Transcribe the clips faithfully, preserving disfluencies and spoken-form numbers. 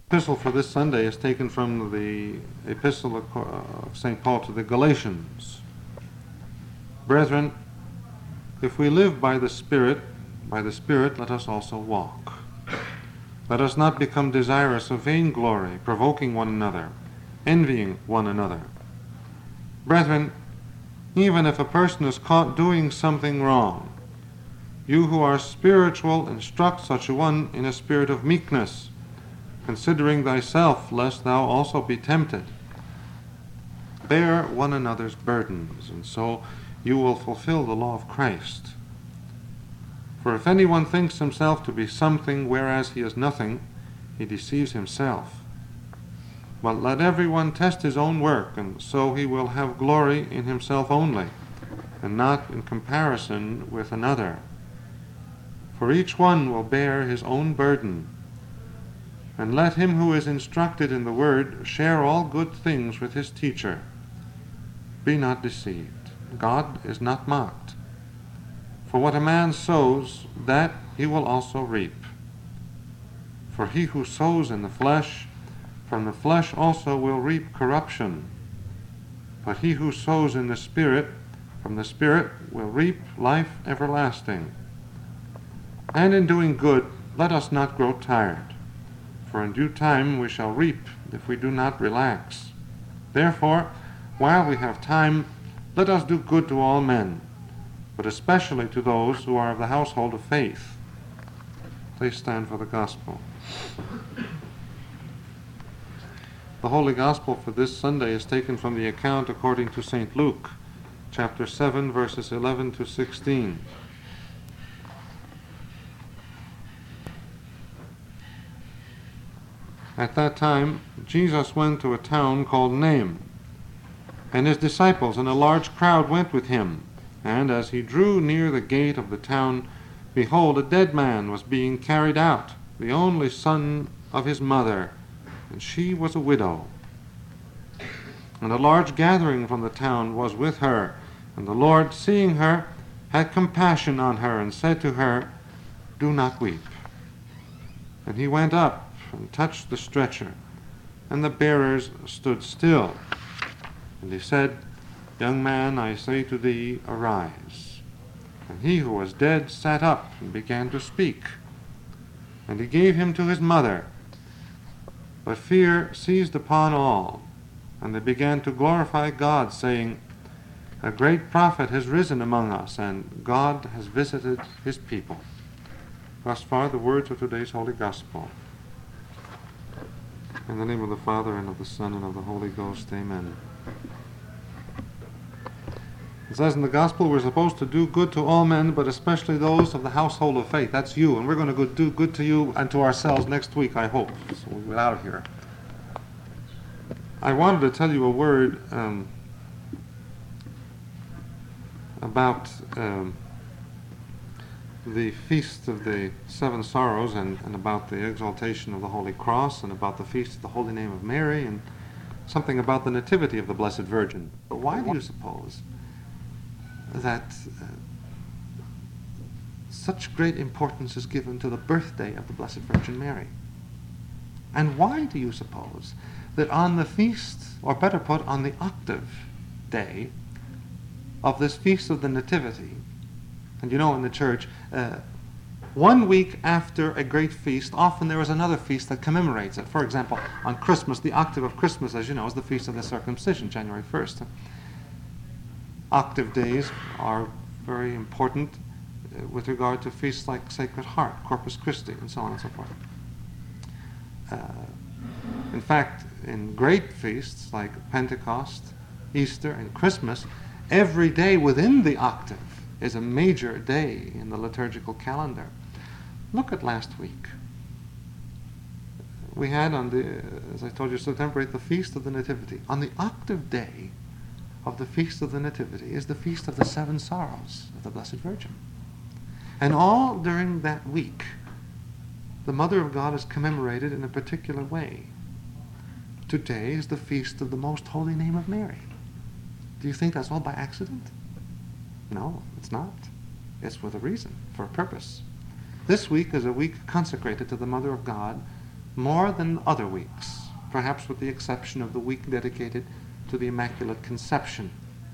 epistle for this Sunday is taken from the epistle of Saint Paul to the Galatians. Brethren, if we live by the Spirit, by the Spirit let us also walk. Let us not become desirous of vainglory, provoking one another, envying one another. Brethren, even if a person is caught doing something wrong, you who are spiritual instruct such a one in a spirit of meekness, considering thyself, lest thou also be tempted. Bear one another's burdens, and so you will fulfill the law of Christ. For if anyone thinks himself to be something, whereas he is nothing, he deceives himself. But let everyone test his own work, and so he will have glory in himself only, and not in comparison with another. For each one will bear his own burden. And let him who is instructed in the word share all good things with his teacher. Be not deceived. God is not mocked. For what a man sows, that he will also reap. For he who sows in the flesh, from the flesh also will reap corruption. But he who sows in the Spirit, from the Spirit will reap life everlasting. And in doing good, let us not grow tired, for in due time we shall reap if we do not relax. Therefore, while we have time, let us do good to all men, but especially to those who are of the household of faith. Please stand for the Gospel. The Holy Gospel for this Sunday is taken from the account according to Saint Luke, chapter seven, verses eleven to sixteen. At that time, Jesus went to a town called Nain, and his disciples and a large crowd went with him. And as he drew near the gate of the town, behold, a dead man was being carried out, the only son of his mother, and she was a widow. And a large gathering from the town was with her, and the Lord, seeing her, had compassion on her, and said to her, Do not weep. And he went up and touched the stretcher, and the bearers stood still. And he said, Young man, I say to thee, arise. And he who was dead sat up and began to speak. And he gave him to his mother. But fear seized upon all, and they began to glorify God, saying, A great prophet has risen among us, and God has visited his people. Thus far the words of today's Holy Gospel. In the name of the Father, and of the Son, and of the Holy Ghost, amen. It says in the Gospel we're supposed to do good to all men, but especially those of the household of faith. That's you, and we're going to go do good to you and to ourselves next week, I hope. So we'll get out of here. I wanted to tell you a word um, about um, the Feast of the Seven Sorrows, and, and about the exaltation of the Holy Cross, and about the Feast of the Holy Name of Mary, and something about the Nativity of the Blessed Virgin. But why do you suppose that uh, such great importance is given to the birthday of the Blessed Virgin Mary? And why do you suppose that on the feast, or better put, on the octave day of this Feast of the Nativity, and you know in the Church, uh, one week after a great feast, often there is another feast that commemorates it. For example, on Christmas, the octave of Christmas, as you know, is the Feast of the Circumcision, January first. Octave days are very important uh, with regard to feasts like Sacred Heart, Corpus Christi, and so on and so forth. Uh, in fact, in great feasts like Pentecost, Easter, and Christmas, every day within the octave is a major day in the liturgical calendar. Look at last week. We had on the, as I told you, September eighth, the Feast of the Nativity. On the octave day of the Feast of the Nativity is the Feast of the Seven Sorrows of the Blessed Virgin. And all during that week, the Mother of God is commemorated in a particular way. Today is the Feast of the Most Holy Name of Mary. Do you think that's all by accident? No, it's not. It's with a reason, for a purpose. This week is a week consecrated to the Mother of God, more than other weeks, perhaps with the exception of the week dedicated to the Immaculate Conception.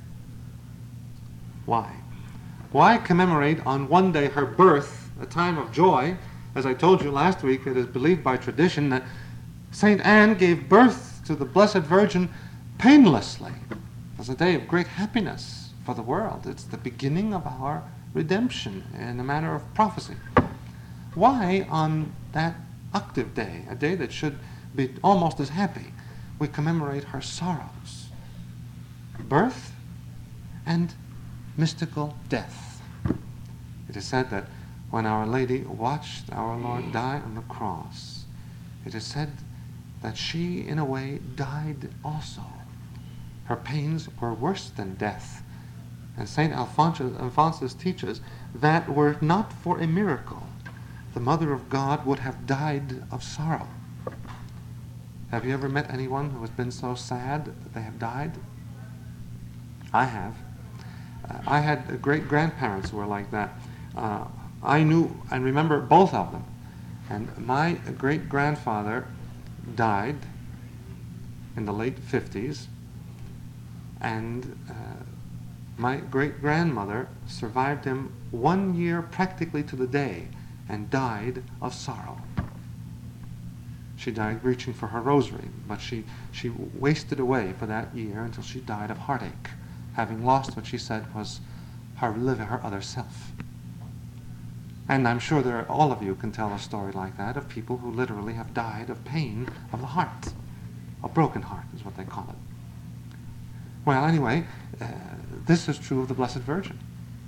Why? Why commemorate on one day her birth, a time of joy? As I told you last week, it is believed by tradition that Saint Anne gave birth to the Blessed Virgin painlessly. It's a day of great happiness for the world. It's the beginning of our redemption in a manner of prophecy. Why on that octave day, a day that should be almost as happy, we commemorate her sorrows, birth, and mystical death? It is said that when Our Lady watched our Lord die on the cross, it is said that she, in a way, died also. Her pains were worse than death. And Saint Alphonsus, Alphonsus teaches that were it not for a miracle, the Mother of God would have died of sorrow. Have you ever met anyone who has been so sad that they have died? I have. Uh, I had great-grandparents who were like that. Uh, I knew and remember both of them. And my great-grandfather died in the late fifties, and uh, my great-grandmother survived him one year practically to the day and died of sorrow. She died reaching for her rosary, but she, she wasted away for that year until she died of heartache, having lost what she said was her living, her other self. And I'm sure there are, all of you can tell a story like that of people who literally have died of pain of the heart. A broken heart is what they call it. Well, anyway, uh, this is true of the Blessed Virgin.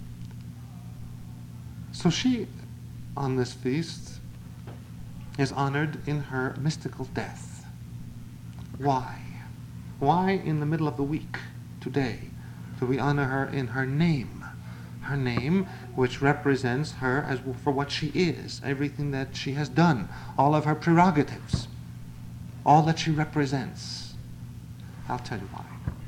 So she, on this feast, is honored in her mystical death. Why? Why in the middle of the week, today, do we honor her in her name? Her name, which represents her as for what she is, everything that she has done, all of her prerogatives, all that she represents. I'll tell you why.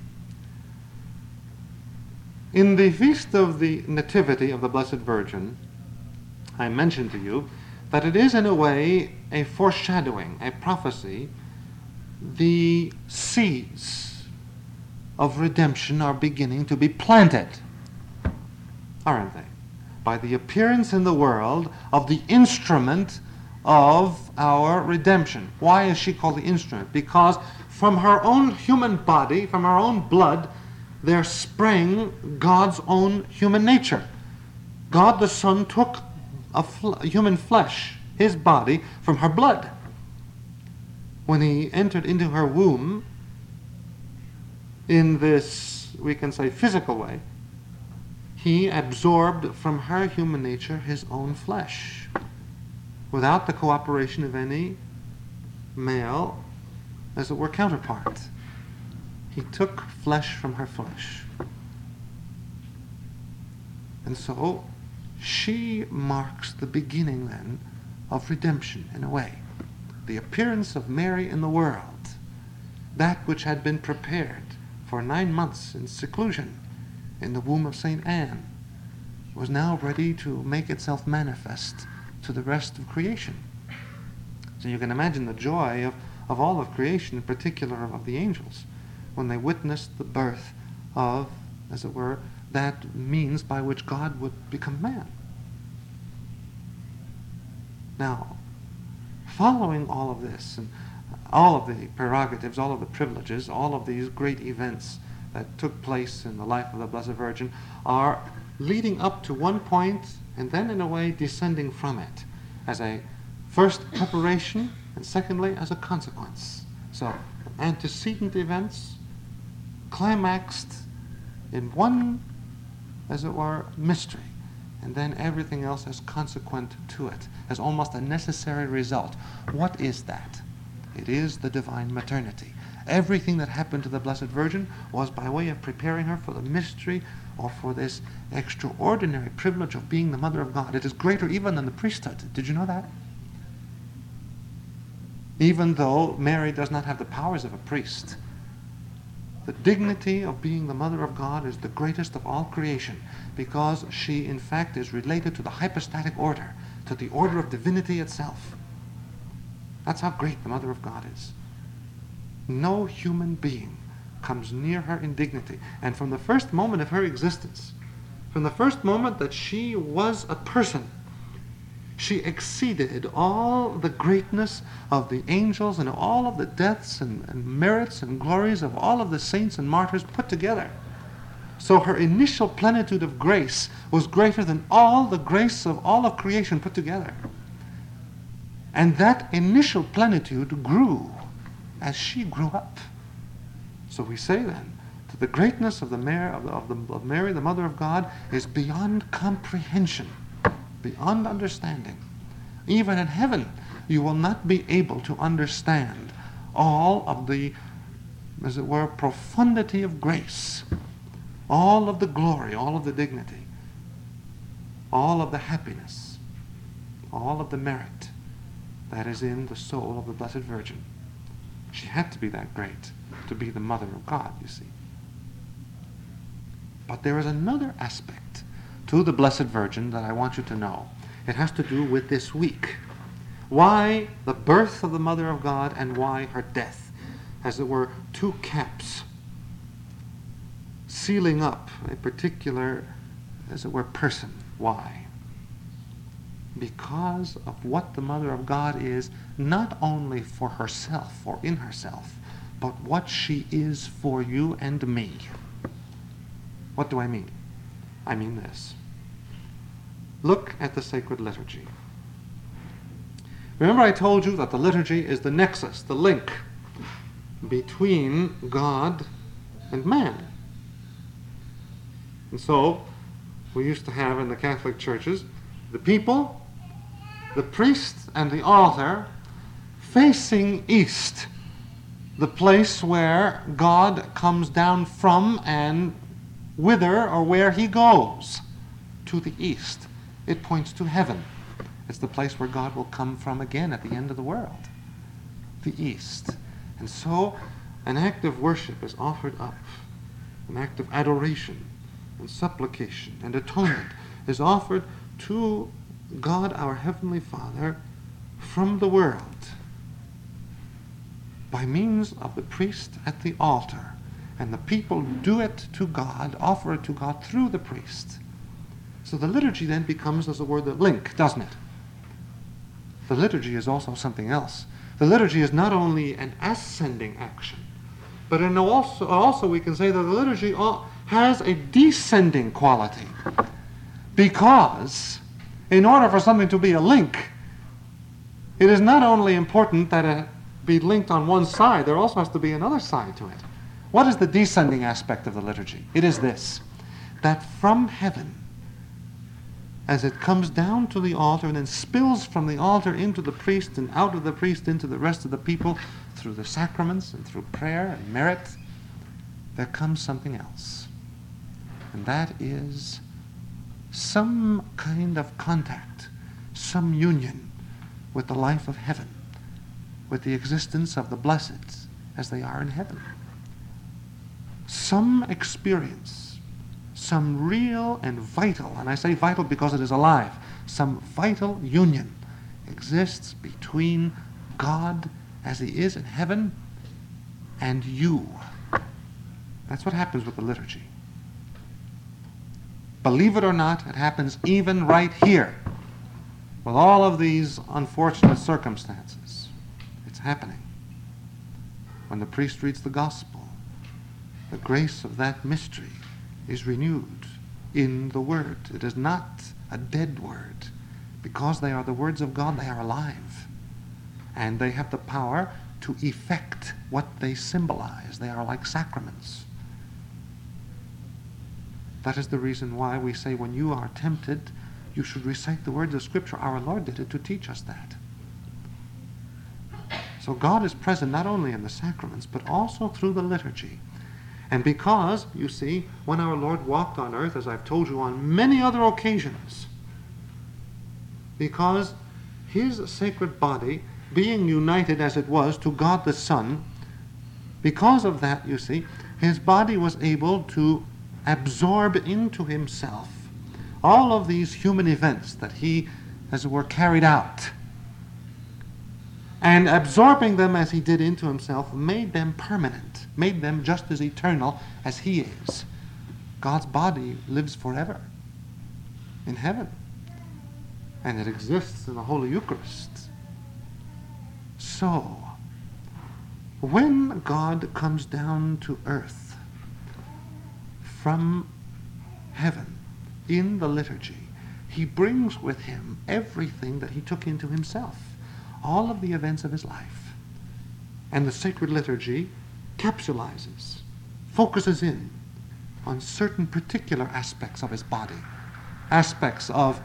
In the Feast of the Nativity of the Blessed Virgin, I mentioned to you that it is in a way a foreshadowing, a prophecy. The seeds of redemption are beginning to be planted, aren't they? By the appearance in the world of the instrument of our redemption. Why is she called the instrument? Because from her own human body, from her own blood, there sprang God's own human nature. God the Son took a fl- human flesh, his body, from her blood. When he entered into her womb, in this, we can say, physical way, he absorbed from her human nature his own flesh, without the cooperation of any male, as it were, counterpart. He took flesh from her flesh. And so, she marks the beginning, then, of redemption, in a way. The appearance of Mary in the world, that which had been prepared for nine months in seclusion in the womb of Saint Anne, was now ready to make itself manifest to the rest of creation. So you can imagine the joy of, of all of creation, in particular of the angels, when they witnessed the birth of, as it were, that means by which God would become man. Now, following all of this, and all of the prerogatives, all of the privileges, all of these great events that took place in the life of the Blessed Virgin are leading up to one point and then in a way descending from it as a first preparation and secondly as a consequence. So antecedent events climaxed in one, as it were, mystery, and then everything else as consequent to it, as almost a necessary result. What is that? It is the divine maternity. Everything that happened to the Blessed Virgin was by way of preparing her for the mystery or for this extraordinary privilege of being the Mother of God. It is greater even than the priesthood. Did you know that? Even though Mary does not have the powers of a priest, the dignity of being the Mother of God is the greatest of all creation, because she in fact is related to the hypostatic order, to the order of divinity itself. That's how great the Mother of God is. No human being comes near her in dignity. And from the first moment of her existence, from the first moment that she was a person, she exceeded all the greatness of the angels and all of the deaths and, and merits and glories of all of the saints and martyrs put together. So her initial plenitude of grace was greater than all the grace of all of creation put together. And that initial plenitude grew as she grew up. So we say then that the greatness of, the Mary, of, the, of, the, of Mary, the Mother of God, is beyond comprehension, beyond understanding. Even in heaven, you will not be able to understand all of the, as it were, profundity of grace, all of the glory, all of the dignity, all of the happiness, all of the merit that is in the soul of the Blessed Virgin. She had to be that great to be the Mother of God, you see. But there is another aspect to the Blessed Virgin that I want you to know. It has to do with this week. Why the birth of the Mother of God and why her death? As it were, two caps sealing up a particular, as it were, person. Why? Because of what the Mother of God is, not only for herself or in herself, but what she is for you and me. What do I mean? I mean this. Look at the sacred liturgy. Remember I told you that the liturgy is the nexus, the link between God and man. And so, we used to have in the Catholic churches the people, the priest, and the altar facing east, the place where God comes down from and whither or where he goes, to the east. It points to heaven. It's the place where God will come from again at the end of the world, the east. And so an act of worship is offered up, an act of adoration and supplication and atonement is offered to God our Heavenly Father from the world by means of the priest at the altar. And the people do it to God, offer it to God through the priest. So the liturgy then becomes, as it were, the link, doesn't it? The liturgy is also something else. The liturgy is not only an ascending action, but in also, also we can say that the liturgy has a descending quality. Because in order for something to be a link, it is not only important that it be linked on one side, there also has to be another side to it. What is the descending aspect of the liturgy? It is this, that from heaven, as it comes down to the altar and then spills from the altar into the priest and out of the priest into the rest of the people through the sacraments and through prayer and merit, there comes something else. And that is some kind of contact, some union with the life of heaven, with the existence of the blessed as they are in heaven. Some experience, some real and vital, and I say vital because it is alive, some vital union exists between God as he is in heaven and you. That's what happens with the liturgy. Believe it or not, it happens even right here with all of these unfortunate circumstances. It's happening. When the priest reads the gospel, the grace of that mystery is renewed in the word. It is not a dead word. Because they are the words of God, they are alive. And they have the power to effect what they symbolize. They are like sacraments. That is the reason why we say when you are tempted, you should recite the words of Scripture. Our Lord did it to teach us that. So God is present not only in the sacraments, but also through the liturgy. And because, you see, when our Lord walked on earth, as I've told you on many other occasions, because his sacred body, being united as it was to God the Son, because of that, you see, his body was able to absorb into himself all of these human events that he, as it were, carried out. And absorbing them as he did into himself made them permanent, made them just as eternal as he is. God's body lives forever in heaven, and it exists in the Holy Eucharist. So, when God comes down to earth from heaven in the liturgy, he brings with him everything that he took into himself, all of the events of his life. And the sacred liturgy capsulizes, focuses in on certain particular aspects of his body, aspects of,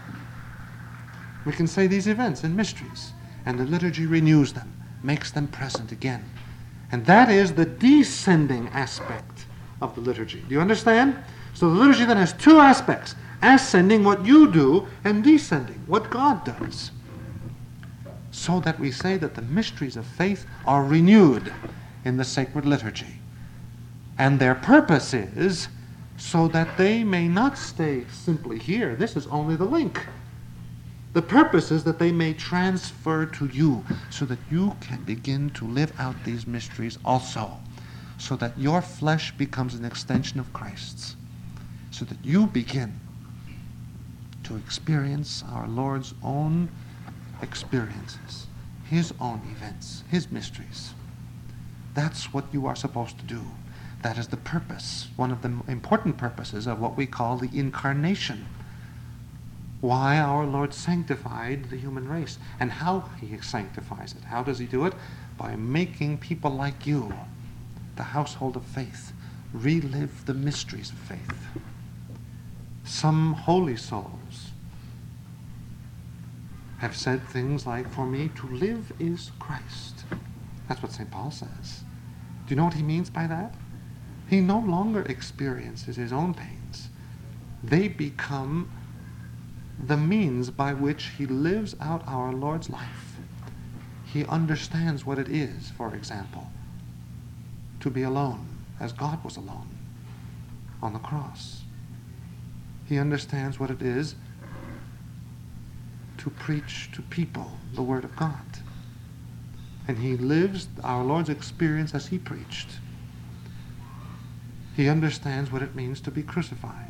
we can say, these events and mysteries, and the liturgy renews them, makes them present again. And that is the descending aspect of the liturgy. Do you understand? So the liturgy then has two aspects: ascending, what you do, and descending, what God does. So that we say that the mysteries of faith are renewed in the sacred liturgy. And their purpose is so that they may not stay simply here. This is only the link. The purpose is that they may transfer to you, so that you can begin to live out these mysteries also, so that your flesh becomes an extension of Christ's, so that you begin to experience our Lord's own experiences, his own events, his mysteries. That's what you are supposed to do. That is the purpose, one of the important purposes of what we call the incarnation. Why our Lord sanctified the human race, and how he sanctifies it. How does he do it? By making people like you, the household of faith, relive the mysteries of faith. Some holy souls have said things like, for me to live is Christ. That's what Saint Paul says. Do you know what he means by that? He no longer experiences his own pains. They become the means by which he lives out our Lord's life. He understands what it is, for example, to be alone, as God was alone on the cross. He understands what it is to preach to people the Word of God. And he lives our Lord's experience as he preached. He understands what it means to be crucified.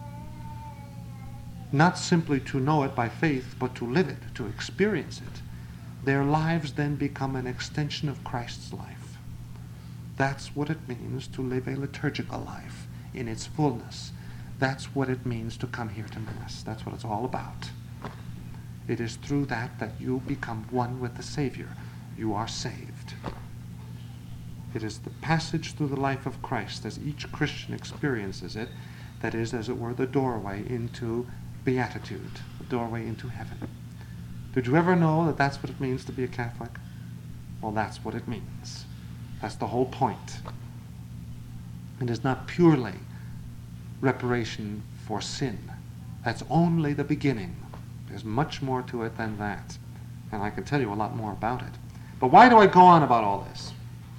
Not simply to know it by faith, but to live it, to experience it. Their lives then become an extension of Christ's life. That's what it means to live a liturgical life in its fullness. That's what it means to come here to Mass. That's what it's all about. It is through that that you become one with the Savior. You are saved. It is the passage through the life of Christ, as each Christian experiences it, that is, as it were, the doorway into beatitude, the doorway into heaven. Did you ever know that that's what it means to be a Catholic? Well, that's what it means. That's the whole point. It is not purely reparation for sin. That's only the beginning. There's much more to it than that. And I can tell you a lot more about it. But why do I go on about all this?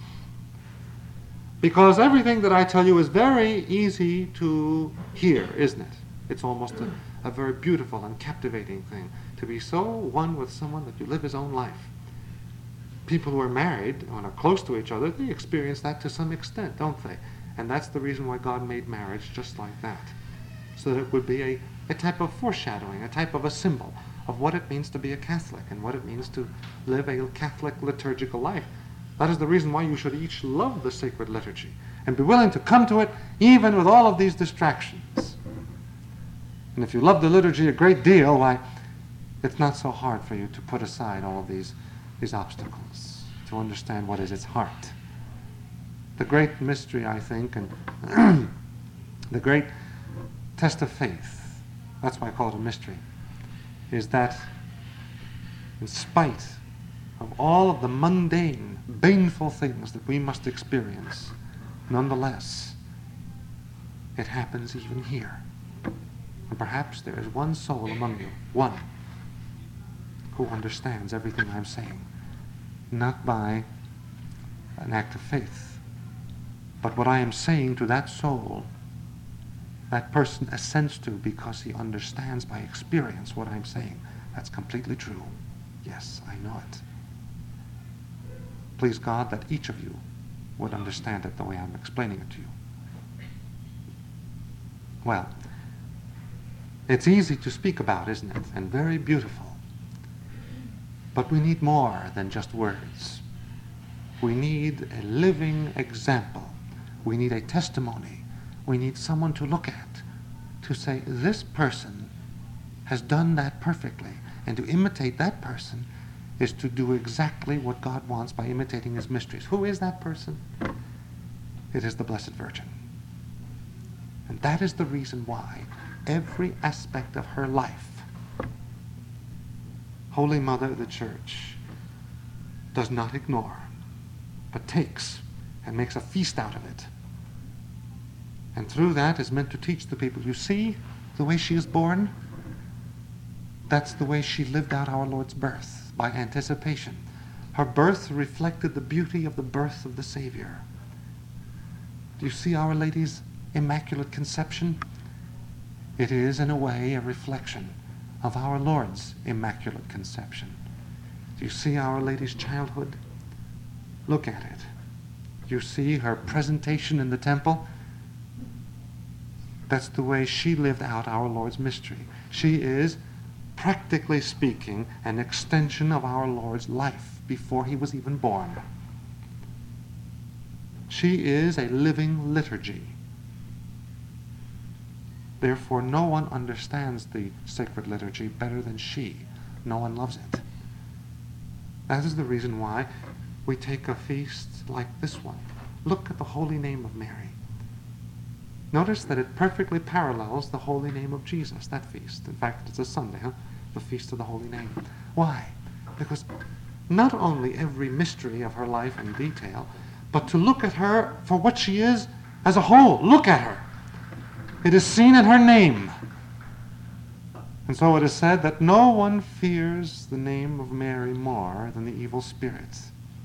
Because everything that I tell you is very easy to hear, isn't it? It's almost a, a very beautiful and captivating thing to be so one with someone that you live his own life. People who are married and are close to each other, they experience that to some extent, don't they? And that's the reason why God made marriage just like that. So that it would be a, a type of foreshadowing, a type of a symbol of what it means to be a Catholic and what it means to live a Catholic liturgical life. That is the reason why you should each love the sacred liturgy and be willing to come to it even with all of these distractions. And if you love the liturgy a great deal, why, it's not so hard for you to put aside all of these, these obstacles, to understand what is its heart. The great mystery, I think, and the great test of faith, that's why I call it a mystery, is that in spite of all of the mundane, baneful things that we must experience, nonetheless, it happens even here. And perhaps there is one soul among you, one, who understands everything I'm saying, not by an act of faith, but what I am saying to that soul, that person assents to because he understands by experience what I'm saying. That's completely true. Yes, I know it. please God that each of you would understand it the way I'm explaining it to you. Well, it's easy to speak about, isn't it? And very beautiful. But we need more than just words. We need a living example. We need a testimony. We need someone to look at, to say, this person has done that perfectly. And to imitate that person is to do exactly what God wants by imitating his mysteries. Who is that person? It is the Blessed Virgin. And that is the reason why every aspect of her life, Holy Mother of the Church does not ignore, but takes and makes a feast out of it. And through that is meant to teach the people, you see the way she is born? That's the way she lived out our Lord's birth, by anticipation. Her birth reflected the beauty of the birth of the Savior. Do you see Our Lady's Immaculate Conception? It is, in a way, a reflection of our Lord's Immaculate Conception. Do you see Our Lady's childhood? Look at it. You see her presentation in the temple? That's the way she lived out our Lord's mystery. She is, practically speaking, an extension of our Lord's life before he was even born. She is a living liturgy. Therefore, no one understands the sacred liturgy better than she. No one loves it. That is the reason why we take a feast like this one. Look at the holy name of Mary. Notice that it perfectly parallels the holy name of Jesus, that feast. In fact, it's a Sunday, huh? The Feast of the Holy Name. Why? Because not only every mystery of her life in detail, but to look at her for what she is as a whole. Look at her. It is seen in her name. And so it is said that no one fears the name of Mary more than the evil spirit,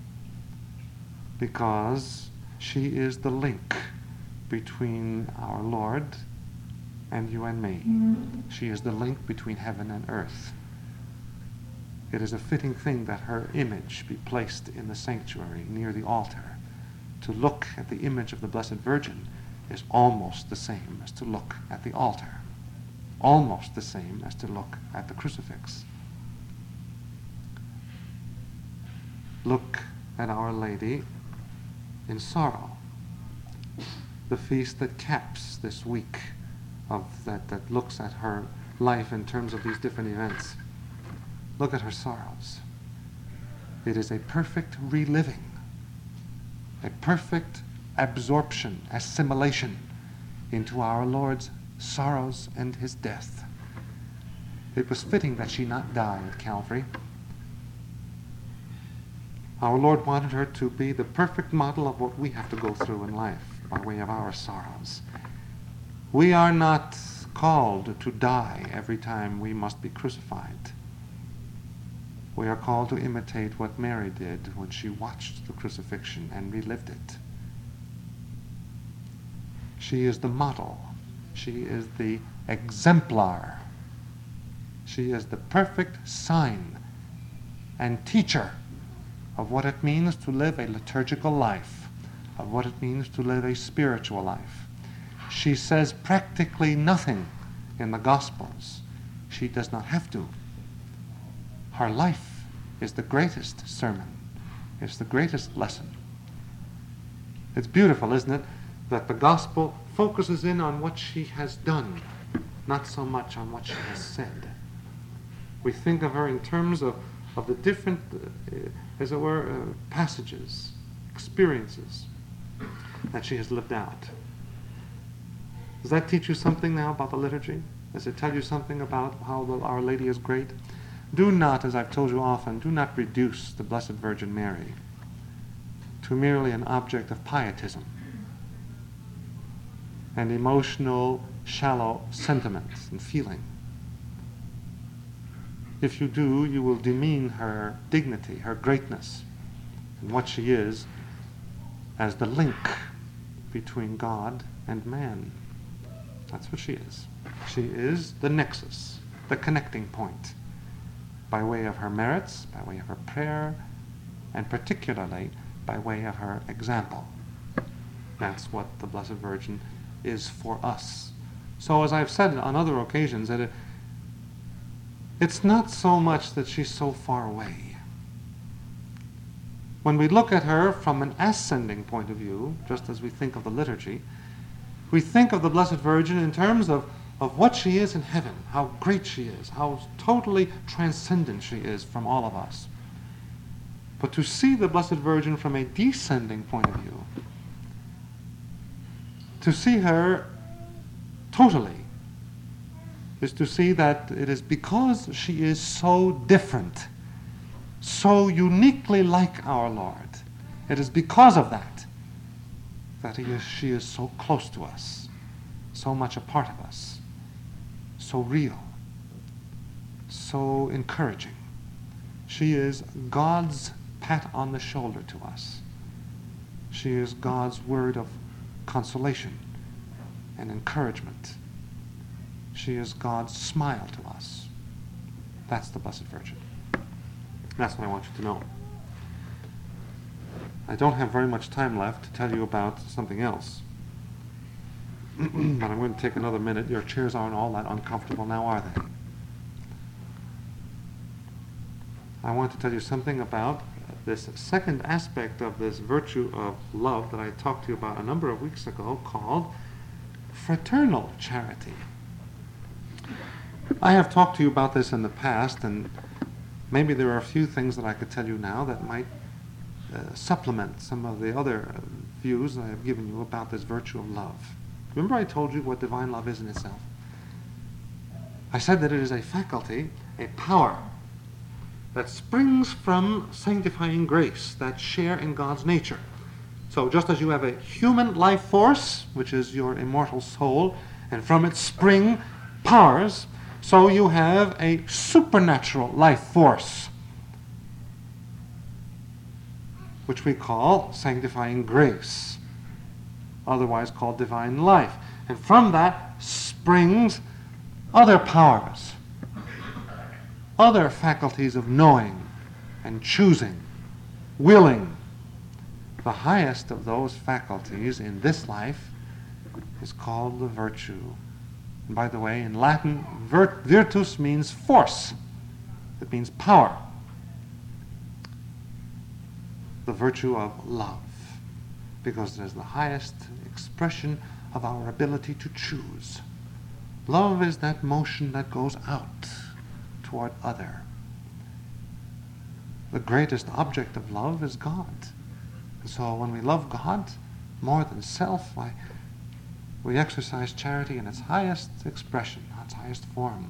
because she is the link between our Lord and you and me. She is the link between heaven and earth. It is a fitting thing that her image be placed in the sanctuary near the altar. To look at the image of the Blessed Virgin is almost the same as to look at the altar. Almost the same as to look at the crucifix. Look at Our Lady in sorrow. The feast that caps this week of that, that looks at her life in terms of these different events. Look at her sorrows. It is a perfect reliving, a perfect absorption, assimilation into our Lord's sorrows and his death. It was fitting that she not die at Calvary. Our Lord wanted her to be the perfect model of what we have to go through in life by way of our sorrows. We are not called to die every time we must be crucified. We are called to imitate what Mary did when she watched the crucifixion and relived it. She is the model. She is the exemplar. She is the perfect sign and teacher of what it means to live a liturgical life, of what it means to live a spiritual life. She says practically nothing in the Gospels. She does not have to. Her life is the greatest sermon. It's the greatest lesson. It's beautiful, isn't it, that the Gospel focuses in on what she has done, not so much on what she has said. We think of her in terms of, of the different, uh, as it were, uh, passages, experiences that she has lived out. Does that teach you something now about the liturgy? Does it tell you something about how the, Our Lady is great? Do not, as I've told you often, do not reduce the Blessed Virgin Mary to merely an object of pietism and emotional, shallow sentiments and feeling. If you do, you will demean her dignity, her greatness, and what she is as the link between God and man. That's what she is. She is the nexus, the connecting point, by way of her merits, by way of her prayer, and particularly by way of her example. That's what the Blessed Virgin is for us. So as I've said on other occasions, that it, it's not so much that she's so far away. When we look at her from an ascending point of view, just as we think of the liturgy, we think of the Blessed Virgin in terms of, of what she is in heaven, how great she is, how totally transcendent she is from all of us. But to see the Blessed Virgin from a descending point of view, to see her totally, is to see that it is because she is so different, so uniquely like our Lord, it is because of that that he is, she is so close to us, so much a part of us, so real, so encouraging. She is God's pat on the shoulder to us. She is God's word of consolation and encouragement. She is God's smile to us. That's the Blessed Virgin. That's what I want you to know. I don't have very much time left to tell you about something else. But I'm going to take another minute. Your chairs aren't all that uncomfortable now, are they? I want to tell you something about this second aspect of this virtue of love that I talked to you about a number of weeks ago, called fraternal charity. I have talked to you about this in the past, and maybe there are a few things that I could tell you now that might uh, supplement some of the other uh, views I have given you about this virtue of love. Remember I told you what divine love is in itself? I said that it is a faculty, a power, that springs from sanctifying grace, that share in God's nature. So just as you have a human life force, which is your immortal soul, and from it spring powers, so you have a supernatural life force, which we call sanctifying grace, otherwise called divine life. And from that springs other powers, other faculties of knowing and choosing, willing. The highest of those faculties in this life is called the virtue. And by the way, in Latin, vir- virtus means force. It means power. The virtue of love, because it is the highest expression of our ability to choose. Love is that motion that goes out toward other. The greatest object of love is God. And so when we love God more than self, why, we exercise charity in its highest expression, its highest form.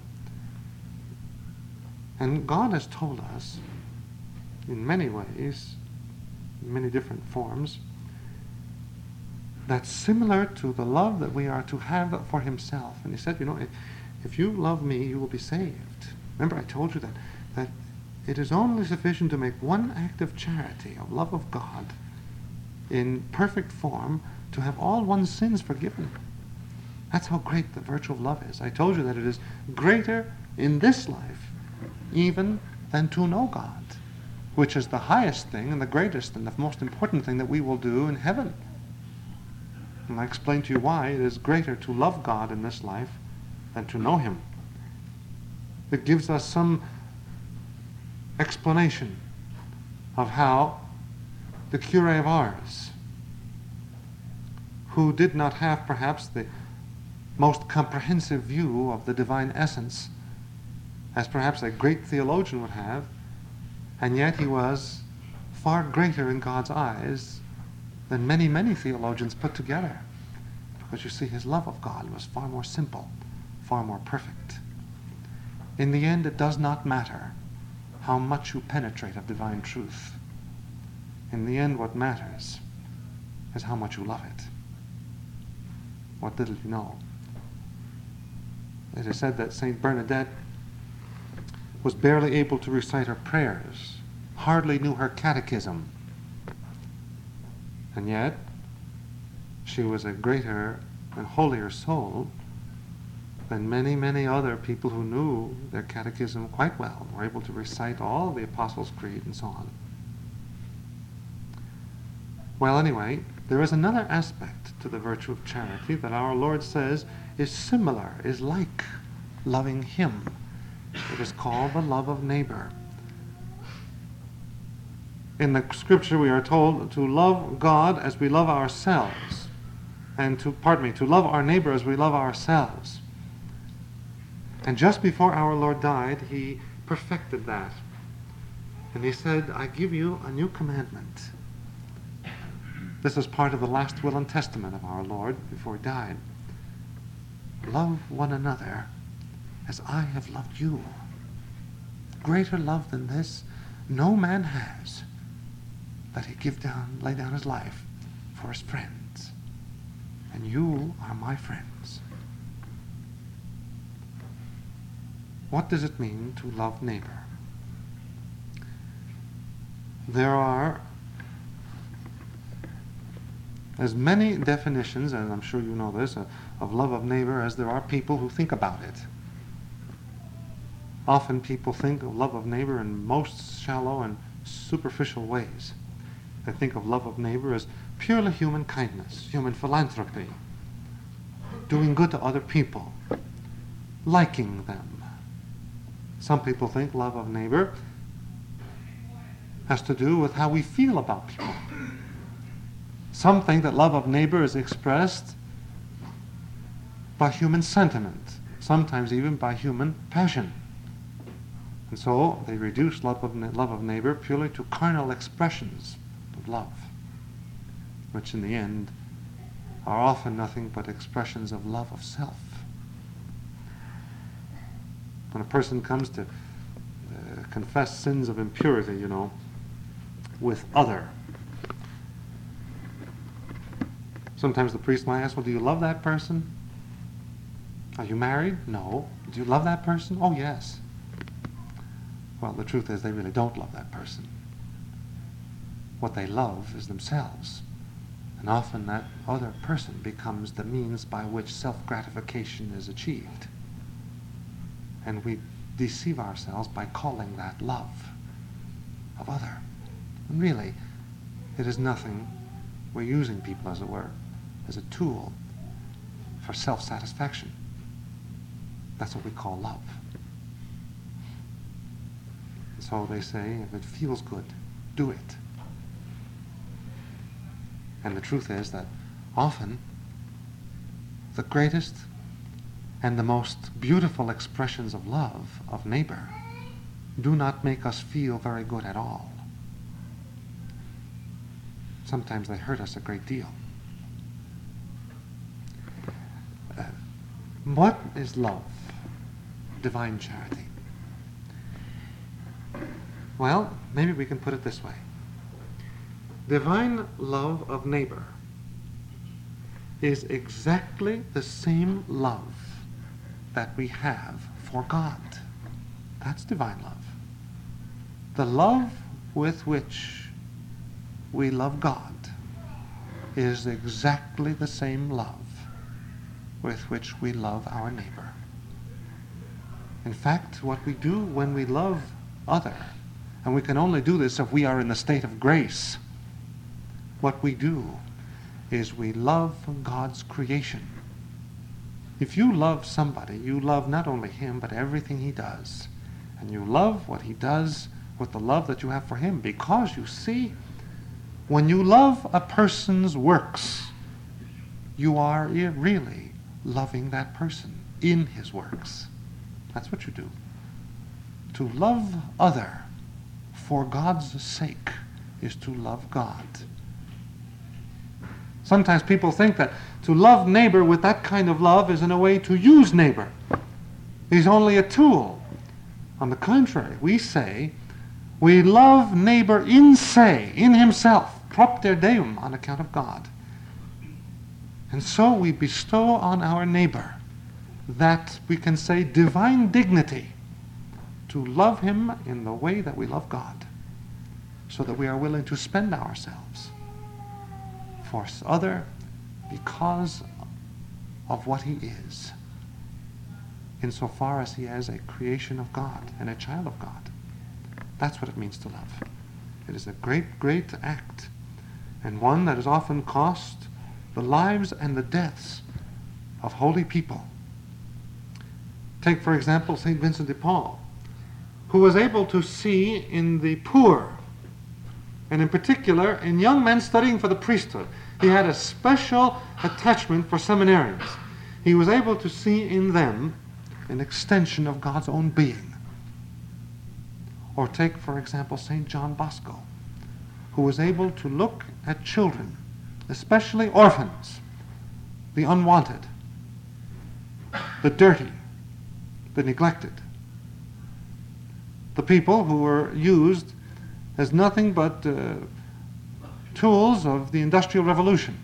And God has told us in many ways, in many different forms, that similar to the love that we are to have for himself. And he said, you know, if, if you love me, you will be saved. Remember I told you that, that it is only sufficient to make one act of charity, of love of God, in perfect form, to have all one's sins forgiven. That's how great the virtue of love is. I told you that it is greater in this life even than to know God, which is the highest thing and the greatest and the most important thing that we will do in heaven. And I explained to you why it is greater to love God in this life than to know him. It gives us some explanation of how the cure of Ars, who did not have perhaps the most comprehensive view of the divine essence, as perhaps a great theologian would have, and yet he was far greater in God's eyes than many, many theologians put together. Because you see, his love of God was far more simple, far more perfect. In the end, it does not matter how much you penetrate of divine truth. In the end, what matters is how much you love it. What little you know. It is said that Saint Bernadette was barely able to recite her prayers, hardly knew her catechism, and yet she was a greater and holier soul than many, many other people who knew their catechism quite well, were able to recite all the Apostles' Creed and so on. Well, anyway, there is another aspect to the virtue of charity that our Lord says is similar, is like loving Him. It is called the love of neighbor. In the scripture we are told to love God as we love ourselves, and to, pardon me, to love our neighbor as we love ourselves. And just before our Lord died, He perfected that. And He said, I give you a new commandment. This is part of the last will and testament of our Lord before He died. Love one another as I have loved you. Greater love than this no man has, that he give down, lay down his life for his friends. And you are my friends. What does it mean to love neighbor? There are as many definitions, and I'm sure you know this, uh, of love of neighbor as there are people who think about it. Often people think of love of neighbor in most shallow and superficial ways. They think of love of neighbor as purely human kindness, human philanthropy, doing good to other people, liking them. Some people think love of neighbor has to do with how we feel about people. Some think that love of neighbor is expressed by human sentiment, sometimes even by human passion. And so they reduce love of, love of neighbor purely to carnal expressions of love, which in the end are often nothing but expressions of love of self. When a person comes to uh, confess sins of impurity, you know, with other, sometimes the priest might ask, well, do you love that person? Are you married? No. Do you love that person? Oh, yes. Well, the truth is they really don't love that person. What they love is themselves. And often that other person becomes the means by which self-gratification is achieved. And we deceive ourselves by calling that love of other. And really, it is nothing. We're using people, as it were, as a tool for self-satisfaction. That's what we call love. So they say, if it feels good, do it. And the truth is that often the greatest and the most beautiful expressions of love of neighbor do not make us feel very good at all. Sometimes they hurt us a great deal. Uh, what is love? Divine charity. Well, maybe we can put it this way. Divine love of neighbor is exactly the same love that we have for God. That's divine love. The love with which we love God is exactly the same love with which we love our neighbor. In fact, what we do when we love other, and we can only do this if we are in the state of grace, what we do is we love God's creation. If you love somebody, you love not only him, but everything he does. And you love what he does with the love that you have for him, because you see, when you love a person's works, you are really loving that person in his works. That's what you do. To love other for God's sake is to love God. Sometimes people think that to love neighbor with that kind of love is in a way to use neighbor. He's only a tool. On the contrary, we say we love neighbor in se, in himself, propter deum, on account of God. And so we bestow on our neighbor that, we can say, divine dignity to love him in the way that we love God, so that we are willing to spend ourselves for other because of what he is, insofar as he is a creation of God and a child of God. That's what it means to love. It is a great, great act. and one that has often cost the lives and the deaths of holy people. Take, for example, Saint Vincent de Paul, who was able to see in the poor, and in particular in young men studying for the priesthood. He had a special attachment for seminarians. He was able to see in them an extension of God's own being. Or take, for example, Saint John Bosco, who was able to look at children, especially orphans, the unwanted, the dirty, the neglected, the people who were used as nothing but uh, tools of the Industrial Revolution.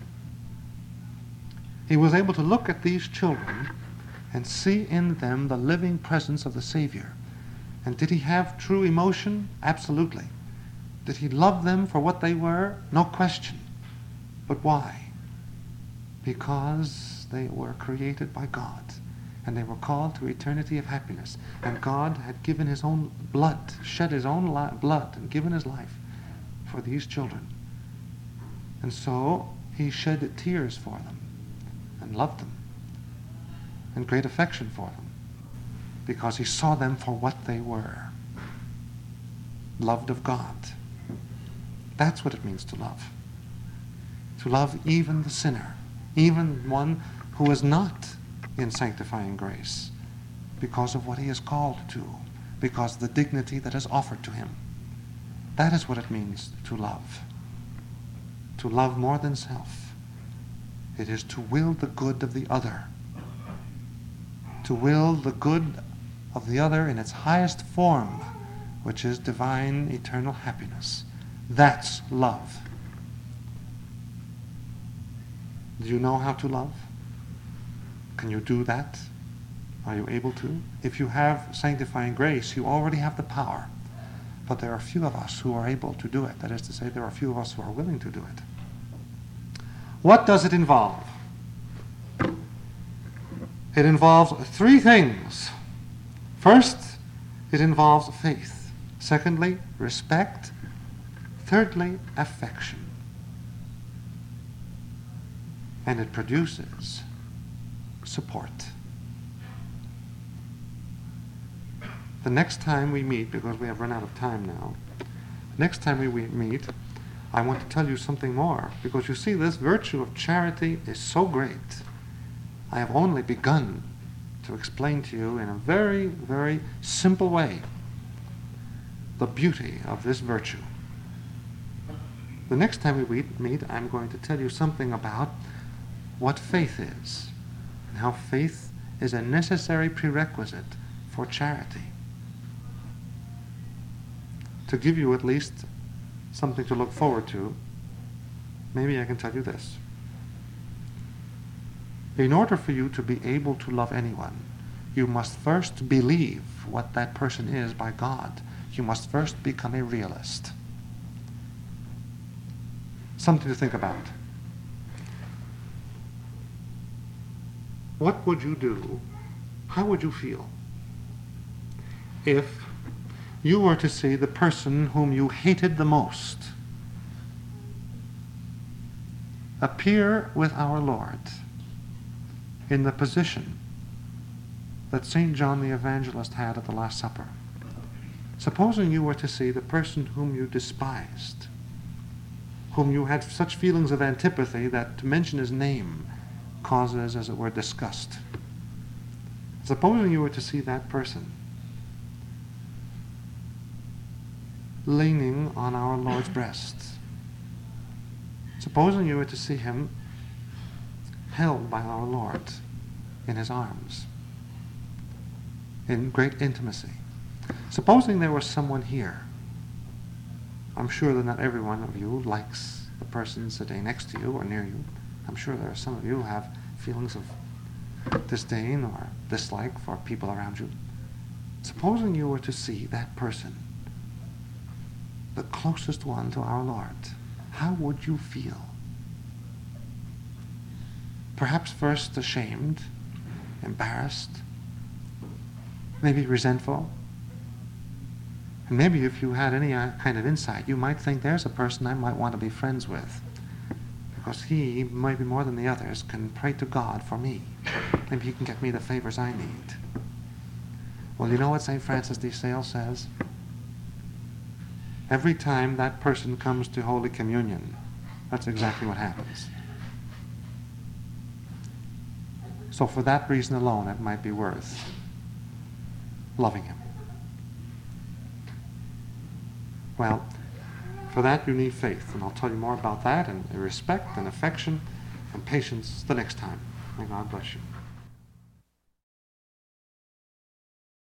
He was able to look at these children and see in them the living presence of the Savior. And did he have true emotion? Absolutely. Did he love them for what they were? No question. But why? Because they were created by God, and they were called to eternity of happiness. And God had given his own blood, shed his own li- blood, and given his life for these children. And so he shed tears for them, and loved them, and great affection for them, because he saw them for what they were, loved of God. That's what it means to love. To love even the sinner, even one who is not in sanctifying grace, because of what he is called to, because of the dignity that is offered to him. That is what it means to love. To love more than self. It is to will the good of the other. To will the good of the other in its highest form, which is divine eternal happiness. That's love. Do you know how to love? Can you do that? Are you able to? If you have sanctifying grace, you already have the power. But there are few of us who are able to do it. That is to say, there are few of us who are willing to do it. What does it involve? It involves three things. First, it involves faith. Secondly, respect. Thirdly, affection. And it produces support. The next time we meet, because we have run out of time now, next time we meet, I want to tell you something more, because you see, this virtue of charity is so great. I have only begun to explain to you in a very, very simple way the beauty of this virtue. The next time we meet, I'm going to tell you something about what faith is, and how faith is a necessary prerequisite for charity. To give you at least something to look forward to, maybe I can tell you this. In order for you to be able to love anyone, you must first believe what that person is by God. You must first become a realist. Something to think about. What would you do? How would you feel if you were to see the person whom you hated the most appear with our Lord in the position that Saint John the Evangelist had at the Last Supper? Supposing you were to see the person whom you despised, whom you had such feelings of antipathy that to mention his name causes, as it were, disgust. Supposing you were to see that person leaning on our Lord's breast. Supposing you were to see him held by our Lord in his arms, in great intimacy. Supposing there was someone here. I'm sure that not every one of you likes the person sitting next to you or near you. I'm sure there are some of you who have feelings of disdain or dislike for people around you. Supposing you were to see that person, the closest one to our Lord, how would you feel? Perhaps first ashamed, embarrassed, maybe resentful. And maybe if you had any uh, kind of insight, you might think, there's a person I might want to be friends with. because he, maybe more than the others, can pray to God for me. Maybe he can get me the favors I need. Well, you know what Saint Francis de Sales says? Every time that person comes to Holy Communion, that's exactly what happens. So for that reason alone, it might be worth loving him. Well, for that you need faith, and I'll tell you more about that, and respect and affection and patience the next time. May God bless you.